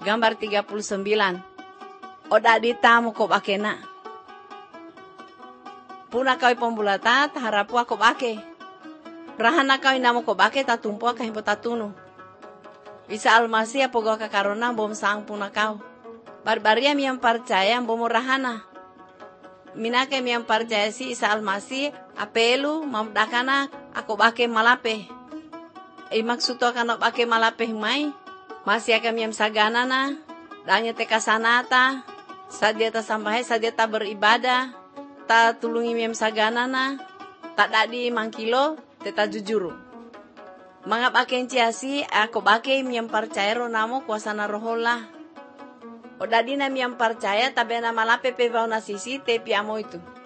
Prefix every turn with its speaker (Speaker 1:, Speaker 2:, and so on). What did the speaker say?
Speaker 1: Gambar 39. Oda di tamu ko bakena. Puna kau pembulata harapu ako bake. Rahana kau namo ko bake tatumpo ka himpo tatunu. Isa almasi apogo ka karona bom sang puna kau. Barbaria mi yang percaya bomo rahana. Minake mi yang percaya si isa almasi apelu mamdakana ako bake malape. Maksud akan bake malape mai. Masih akan mi yang sagana na. Danya teka sanata. Sadia ta sampai sadia ta beribadah. Ta tulungi mi yang sagana na. Tak dadi mangkilo teta jujuru. Mga baken ciasi ako bake mi yang percaya ro namo kuasa na roholah. O dadi na mi yang percaya tabe na malape pe vauna sisi te piamo itu.